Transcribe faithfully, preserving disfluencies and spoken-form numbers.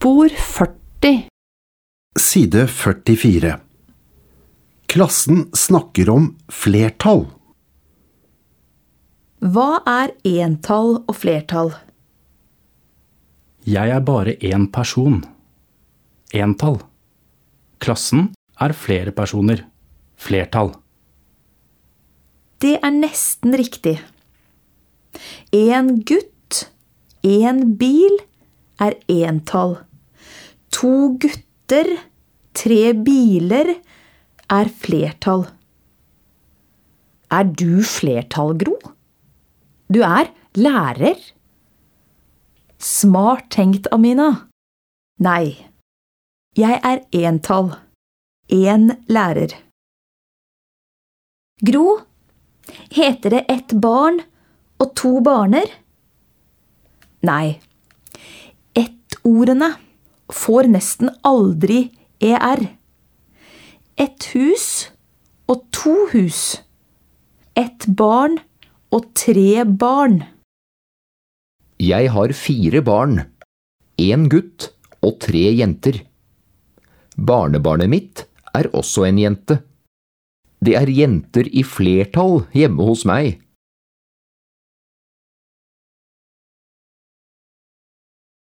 Spor førti. Side førtifire. Klassen snakker om flertall. Hva er entall og flertall? Jeg er bare en person. Entall. Klassen er flere personer. Flertall. Det er nesten riktig. En gutt, en bil er entall. To gutter, tre biler er flertall. Er du flertall, Gro? Du er lærer. Smart tenkt, Amina. Nei, jeg er entall. En lærer. Gro, heter det ett barn og to barner? Nei, ett-ordene får nesten aldri er. Et hus og to hus. Et barn og tre barn. Jeg har fire barn, en gutt og tre jenter. Barnebarnet mitt er også en jente. Det er jenter i flertall hjemme hos meg.